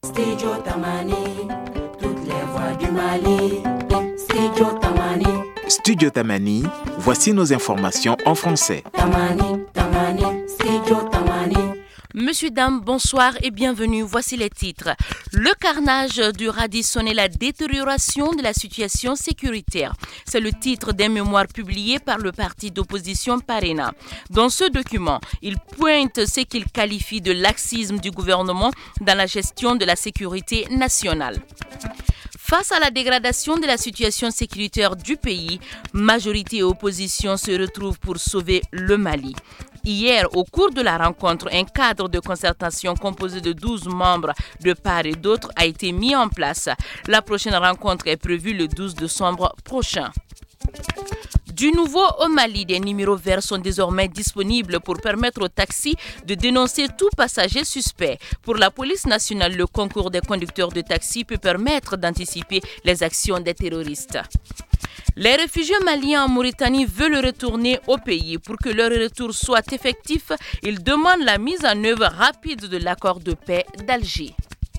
Studio Tamani, toutes les voix du Mali. Studio Tamani. Studio Tamani, voici nos informations en français. Tamani, Tamani, Studio Tamani. Monsieur, dames, bonsoir et bienvenue. Voici les titres. Le carnage du Radisson et la détérioration de la situation sécuritaire. C'est le titre d'un mémoire publié par le parti d'opposition Parena. Dans ce document, il pointe ce qu'il qualifie de laxisme du gouvernement dans la gestion de la sécurité nationale. Face à la dégradation de la situation sécuritaire du pays, majorité et opposition se retrouvent pour sauver le Mali. Hier, au cours de la rencontre, un cadre de concertation composé de 12 membres de part et d'autre a été mis en place. La prochaine rencontre est prévue le 12 décembre prochain. Du nouveau au Mali, des numéros verts sont désormais disponibles pour permettre aux taxis de dénoncer tout passager suspect. Pour la police nationale, le concours des conducteurs de taxi peut permettre d'anticiper les actions des terroristes. Les réfugiés maliens en Mauritanie veulent retourner au pays. Pour que leur retour soit effectif, ils demandent la mise en œuvre rapide de l'accord de paix d'Alger.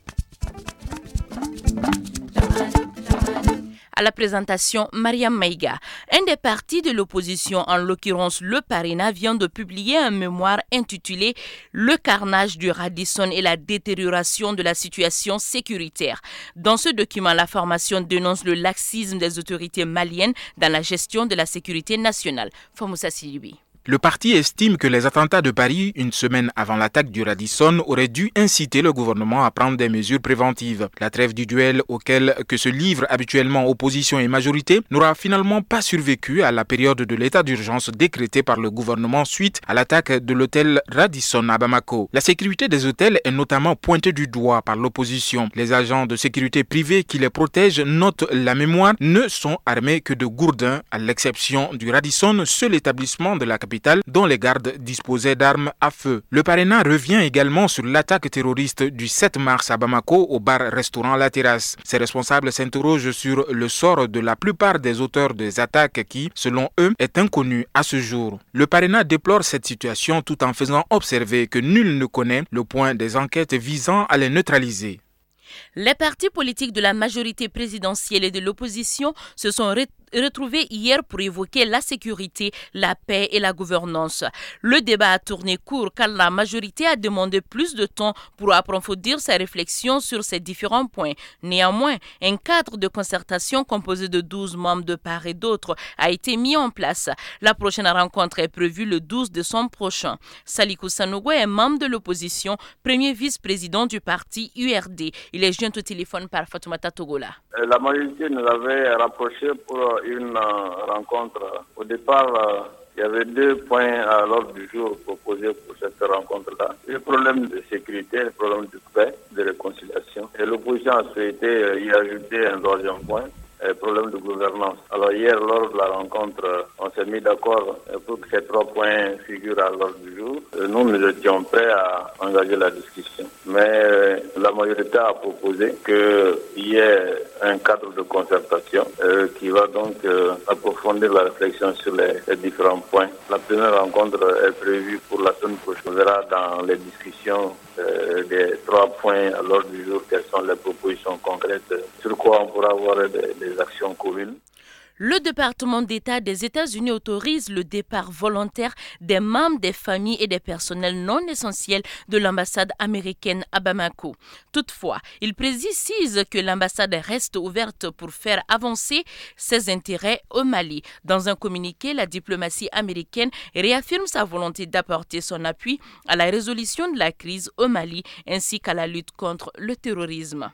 À la présentation, Mariam Maïga. Un des partis de l'opposition, en l'occurrence le Parena, vient de publier un mémoire intitulé « Le carnage du Radisson et la détérioration de la situation sécuritaire ». Dans ce document, la formation dénonce le laxisme des autorités maliennes dans la gestion de la sécurité nationale. Famoussa Silibi. Le parti estime que les attentats de Paris, une semaine avant l'attaque du Radisson, auraient dû inciter le gouvernement à prendre des mesures préventives. La trêve du duel auquel que se livrent habituellement opposition et majorité n'aura finalement pas survécu à la période de l'état d'urgence décrété par le gouvernement suite à l'attaque de l'hôtel Radisson à Bamako. La sécurité des hôtels est notamment pointée du doigt par l'opposition. Les agents de sécurité privés qui les protègent, note la mémoire, ne sont armés que de gourdins, à l'exception du Radisson, seul établissement de la capitale dont les gardes disposaient d'armes à feu. Le Parena revient également sur l'attaque terroriste du 7 mars à Bamako au bar-restaurant La Terrasse. Ses responsables s'interrogent sur le sort de la plupart des auteurs des attaques qui, selon eux, est inconnu à ce jour. Le Parena déplore cette situation tout en faisant observer que nul ne connaît le point des enquêtes visant à les neutraliser. Les partis politiques de la majorité présidentielle et de l'opposition se sont retrouvés hier pour évoquer la sécurité, la paix et la gouvernance. Le débat a tourné court car la majorité a demandé plus de temps pour approfondir ses réflexions sur ces différents points. Néanmoins, un cadre de concertation composé de 12 membres de part et d'autre a été mis en place. La prochaine rencontre est prévue le 12 décembre prochain. Salikou Sanogo est membre de l'opposition, premier vice-président du parti URD. Il est joint au téléphone par Fatoumata Togola. La majorité nous avait rapprochés pour une rencontre. Au départ, il y avait 2 points à l'ordre du jour proposés pour cette rencontre-là. Le problème de sécurité, le problème de paix, de réconciliation. Et l'opposition a souhaité y ajouter un 3e point. Problème de gouvernance. Alors hier, lors de la rencontre, on s'est mis d'accord pour que ces 3 points figurent à l'ordre du jour. Nous étions prêts à engager la discussion. Mais la majorité a proposé qu'il y ait un cadre de concertation qui va donc approfondir la réflexion sur les différents points. La première rencontre est prévue pour la semaine prochaine. On verra dans les discussions des 3 points à l'ordre du jour quelles sont les propositions concrètes sur quoi on pourra avoir des actions communes. Le département d'État des États-Unis autorise le départ volontaire des membres des familles et des personnels non essentiels de l'ambassade américaine à Bamako. Toutefois, il précise que l'ambassade reste ouverte pour faire avancer ses intérêts au Mali. Dans un communiqué, la diplomatie américaine réaffirme sa volonté d'apporter son appui à la résolution de la crise au Mali ainsi qu'à la lutte contre le terrorisme.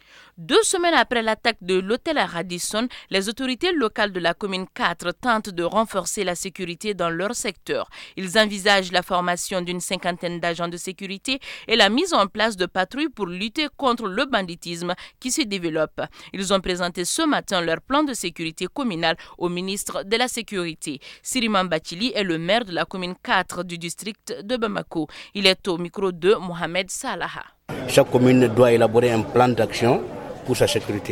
2 semaines après l'attaque de l'hôtel à Radisson, les autorités locales de la commune 4 tentent de renforcer la sécurité dans leur secteur. Ils envisagent la formation d'une 50aine d'agents de sécurité et la mise en place de patrouilles pour lutter contre le banditisme qui se développe. Ils ont présenté ce matin leur plan de sécurité communal au ministre de la Sécurité. Siriman Bachili est le maire de la commune 4 du district de Bamako. Il est au micro de Mohamed Salaha. Chaque commune doit élaborer un plan d'action pour sa sécurité.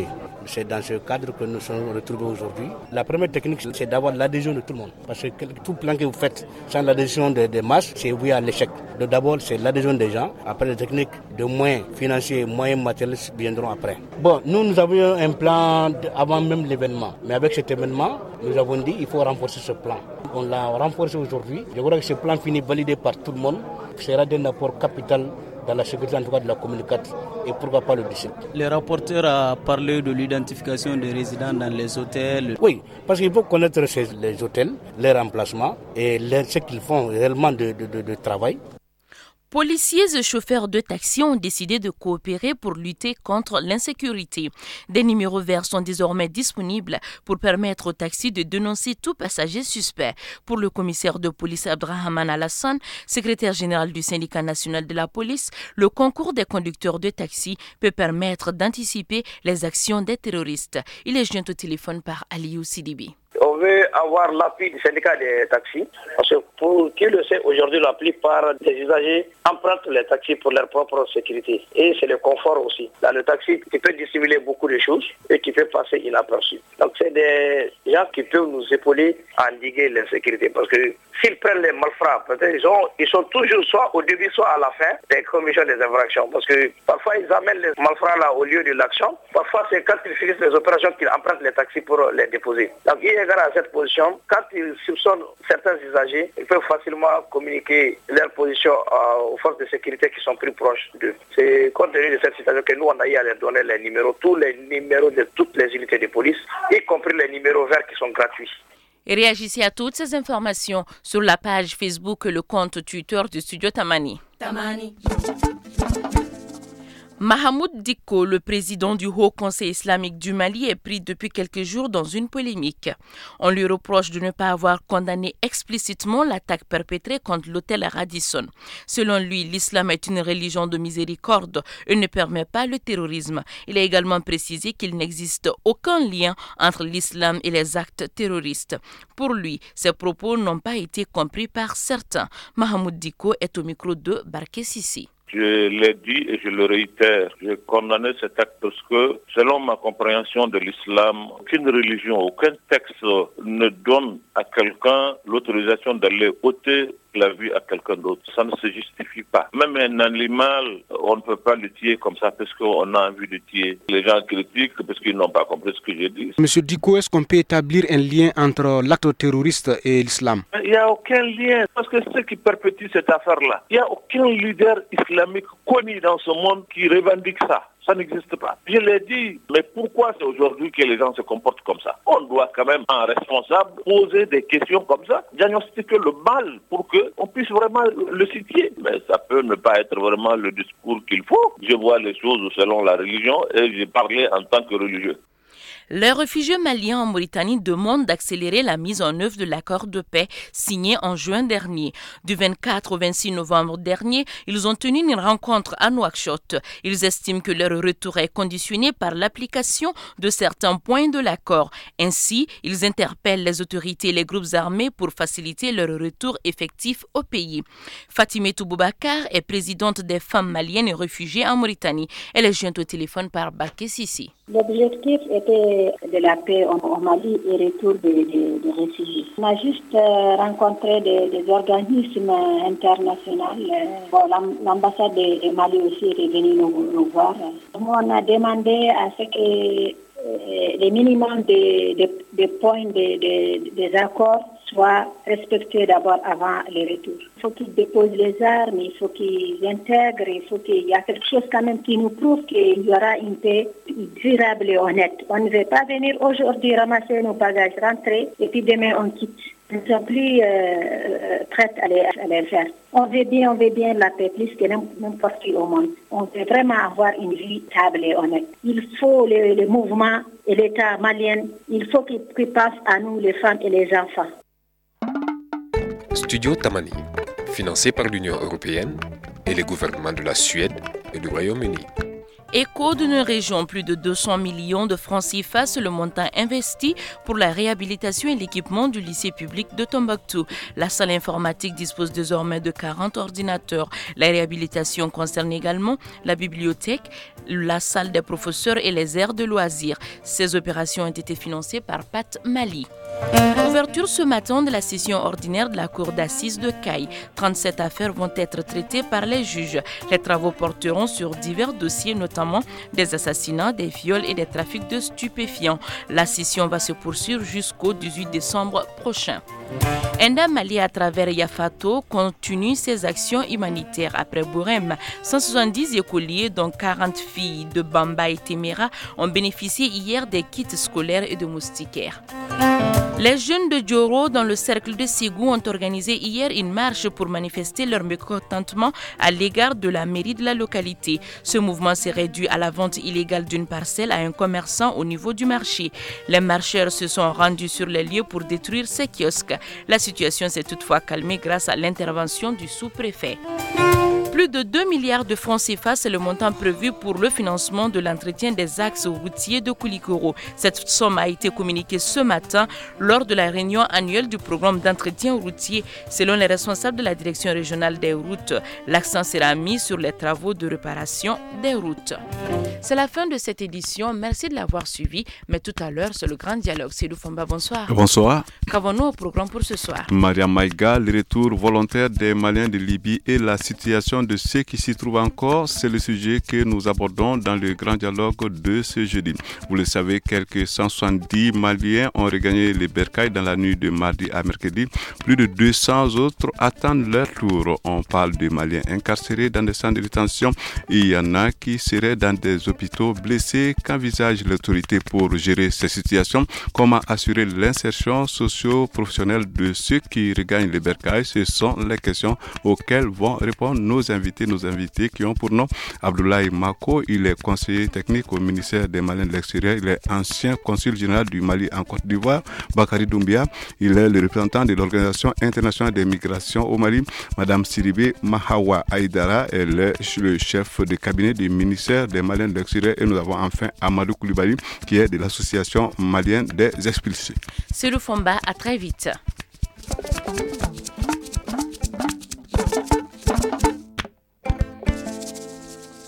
C'est dans ce cadre que nous sommes retrouvés aujourd'hui. La première technique, c'est d'avoir l'adhésion de tout le monde. Parce que tout plan que vous faites sans l'adhésion des masses, c'est voué à l'échec. Donc d'abord, c'est l'adhésion des gens. Après, les techniques de moyens financiers, moyens matériels viendront après. Bon, nous avions un plan avant même l'événement. Mais avec cet événement, nous avons dit qu'il faut renforcer ce plan. On l'a renforcé aujourd'hui. Je crois que ce plan fini validé par tout le monde sera d'un apport capital dans la sécurité, en tout cas de la communication, et pourquoi pas le district. Le rapporteur a parlé de l'identification des résidents dans les hôtels. Oui, parce qu'il faut connaître les hôtels, leurs emplacements et ce qu'ils font réellement de travail. Policiers et chauffeurs de taxi ont décidé de coopérer pour lutter contre l'insécurité. Des numéros verts sont désormais disponibles pour permettre aux taxis de dénoncer tout passager suspect. Pour le commissaire de police Abdrahman Alassane, secrétaire général du syndicat national de la police, le concours des conducteurs de taxi peut permettre d'anticiper les actions des terroristes. Il est joint au téléphone par Aliou Sidibi. On veut avoir l'appui du syndicat des taxis, parce que pour qui le sait, aujourd'hui la plupart des usagers empruntent les taxis pour leur propre sécurité. Et c'est le confort aussi. Dans le taxi, tu peux dissimuler beaucoup de choses et tu peux passer inaperçu. Donc c'est des gens qui peuvent nous épauler à endiguer l'insécurité. Parce que s'ils prennent les malfrats, peut-être ils sont toujours soit au début, soit à la fin des commissions des infractions. Parce que parfois ils amènent les malfrats là au lieu de l'action. Parfois c'est quand ils finissent les opérations qu'ils empruntent les taxis pour les déposer. Donc à cette position, quand ils soupçonnent certains usagers, ils peuvent facilement communiquer leur position aux forces de sécurité qui sont plus proches d'eux. C'est compte tenu de cette situation que nous, on a eu à leur donner les numéros, tous les numéros de toutes les unités de police, y compris les numéros verts qui sont gratuits. Et réagissez à toutes ces informations sur la page Facebook et le compte Twitter du Studio Tamani. Mahamoud Dicko, le président du Haut Conseil islamique du Mali, est pris depuis quelques jours dans une polémique. On lui reproche de ne pas avoir condamné explicitement l'attaque perpétrée contre l'hôtel Radisson. Selon lui, l'islam est une religion de miséricorde et ne permet pas le terrorisme. Il a également précisé qu'il n'existe aucun lien entre l'islam et les actes terroristes. Pour lui, ces propos n'ont pas été compris par certains. Mahamoud Dicko est au micro de Barké Sissi. Je l'ai dit et je le réitère, je condamne cet acte parce que, selon ma compréhension de l'islam, aucune religion, aucun texte ne donne à quelqu'un l'autorisation d'aller ôter la vie à quelqu'un d'autre. Ça ne se justifie pas. Même un animal, on ne peut pas le tuer comme ça parce qu'on a envie de tuer. Les gens critiquent parce qu'ils n'ont pas compris ce que j'ai dit. Monsieur Dicko, est-ce qu'on peut établir un lien entre l'acte terroriste et l'islam? Il n'y a aucun lien. Parce que ceux qui perpétuent cette affaire-là, il n'y a aucun leader islamique connu dans ce monde qui revendique ça. Ça n'existe pas. Je l'ai dit, mais pourquoi c'est aujourd'hui que les gens se comportent comme ça? On doit quand même, en responsable, poser des questions comme ça, diagnostiquer le mal pour qu'on puisse vraiment le situer. Mais ça peut ne pas être vraiment le discours qu'il faut. Je vois les choses selon la religion et j'ai parlé en tant que religieux. Les réfugiés maliens en Mauritanie demandent d'accélérer la mise en œuvre de l'accord de paix signé en juin dernier. Du 24 au 26 novembre dernier, ils ont tenu une rencontre à Nouakchott. Ils estiment que leur retour est conditionné par l'application de certains points de l'accord. Ainsi, ils interpellent les autorités et les groupes armés pour faciliter leur retour effectif au pays. Fatimetou Boubacar est présidente des femmes maliennes et réfugiées en Mauritanie. Elle est jointe au téléphone par Barké Sissi. L'objectif était de la paix au Mali et retour des réfugiés. On a juste rencontré des organismes internationaux. L'ambassade de Mali aussi est venue nous voir. On a demandé à ce que les minimums des points des accords soient respectés d'abord avant le retour. Il faut qu'ils déposent les armes, il faut qu'ils intègrent, il faut qu'il y a quelque chose quand même qui nous prouve qu'il y aura une paix durable et honnête. On ne veut pas venir aujourd'hui ramasser nos bagages, rentrer et puis demain on quitte. Nous ne sommes plus prêts à les faire. On veut bien la paix plus que n'importe qui au monde. On veut vraiment avoir une vie stable et honnête. Il faut le mouvement et l'État malien, il faut qu'ils pensent à nous, les femmes et les enfants. Studio Tamani, financé par l'Union européenne et les gouvernements de la Suède et du Royaume-Uni. Écho d'une région, plus de 200 millions de francs CFA, c'est le montant investi pour la réhabilitation et l'équipement du lycée public de Tombouctou. La salle informatique dispose désormais de 40 ordinateurs. La réhabilitation concerne également la bibliothèque, la salle des professeurs et les aires de loisirs. Ces opérations ont été financées par Pat Mali. Ouverture ce matin de la session ordinaire de la cour d'assises de Caille. 37 affaires vont être traitées par les juges. Les travaux porteront sur divers dossiers, notamment des assassinats, des viols et des trafics de stupéfiants. La session va se poursuivre jusqu'au 18 décembre prochain. Enda Mali, à travers Yafato, continue ses actions humanitaires. Après Bourem, 170 écoliers, dont 40 filles de Bamba et Temera, ont bénéficié hier des kits scolaires et de moustiquaires. Les jeunes de Djoro, dans le cercle de Ségou, ont organisé hier une marche pour manifester leur mécontentement à l'égard de la mairie de la localité. Ce mouvement s'est réduit à la vente illégale d'une parcelle à un commerçant au niveau du marché. Les marcheurs se sont rendus sur les lieux pour détruire ces kiosques. La situation s'est toutefois calmée grâce à l'intervention du sous-préfet. Plus de 2 milliards de francs CFA, c'est le montant prévu pour le financement de l'entretien des axes routiers de Koulikoro. Cette somme a été communiquée ce matin lors de la réunion annuelle du programme d'entretien routier. Selon les responsables de la direction régionale des routes, l'accent sera mis sur les travaux de réparation des routes. C'est la fin de cette édition. Merci de l'avoir suivi. Mais tout à l'heure, c'est le grand dialogue. Seydou Fomba, bonsoir. Bonsoir. Qu'avons-nous au programme pour ce soir? Maria Maïga, le retour volontaire des Maliens de Libye et la situation de ceux qui s'y trouvent encore, c'est le sujet que nous abordons dans le grand dialogue de ce jeudi. Vous le savez, quelques 170 Maliens ont regagné les bercails dans la nuit de mardi à mercredi. Plus de 200 autres attendent leur tour. On parle de Maliens incarcérés dans des centres de détention et il y en a qui seraient dans des hôpitaux blessés. Qu'envisage l'autorité pour gérer ces situations? Comment assurer l'insertion socio-professionnelle de ceux qui regagnent les bercails? Ce sont les questions auxquelles vont répondre nos invités qui ont pour nom Abdoulaye Mako. Il est conseiller technique au ministère des Maliens de l'extérieur. Il est ancien consul général du Mali en Côte d'Ivoire. Bakary Doumbia, il est le représentant de l'Organisation internationale des migrations au Mali. Madame Sidibé Mahawa Aïdara, elle est le chef de cabinet du ministère des Maliens de l'extérieur. Et nous avons enfin Amadou Koulibaly, qui est de l'association malienne des expulsés. C'est le Fomba, à très vite.